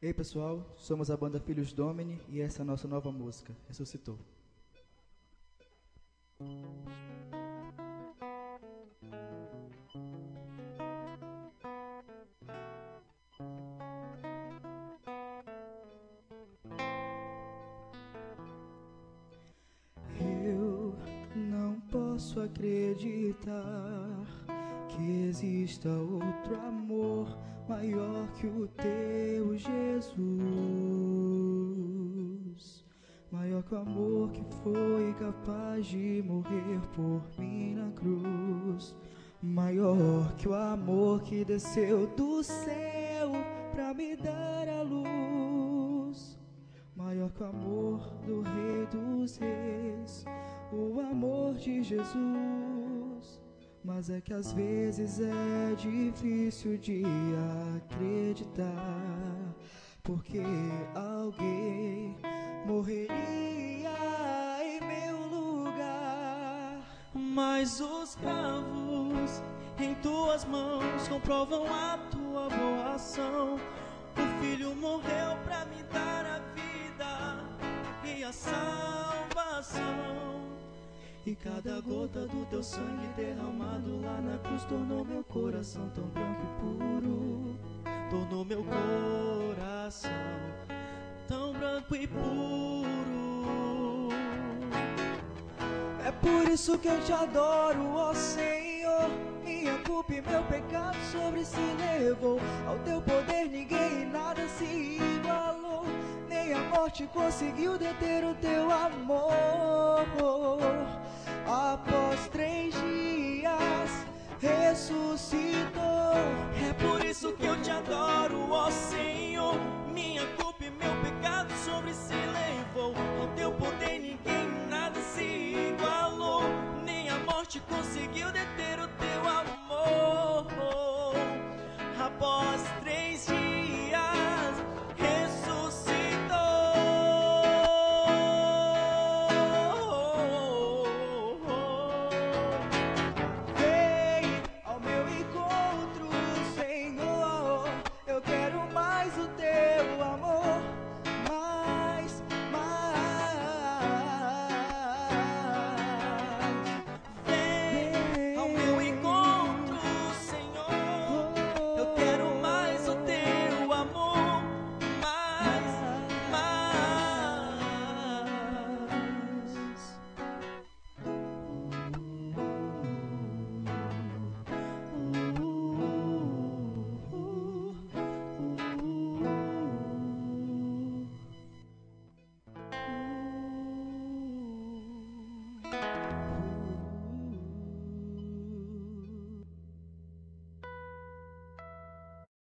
Ei pessoal, somos a banda Filhos Domini e essa é a nossa nova música, Ressuscitou. Eu não posso acreditar que exista outro amor maior que o teu, Jesus, maior que o amor que foi capaz de morrer por mim na cruz, maior que o amor que desceu do céu pra me dar a luz, maior que o amor do Rei dos Reis, o amor de Jesus. Mas é que às vezes é difícil de acreditar, porque alguém morreria em meu lugar. Mas os cravos em tuas mãos comprovam a tua boa ação. O Filho morreu pra me dar a vida e a salvação. E cada gota do teu sangue derramado lá na cruz tornou meu coração tão branco e puro. Tornou meu coração tão branco e puro. É por isso que eu te adoro, ó Senhor. Minha culpa e meu pecado sobre si levou. Ao teu poder ninguém e nada se igualou. Nem a morte conseguiu deter o teu amor. Após 3 dias ressuscitou. É por isso que eu te adoro.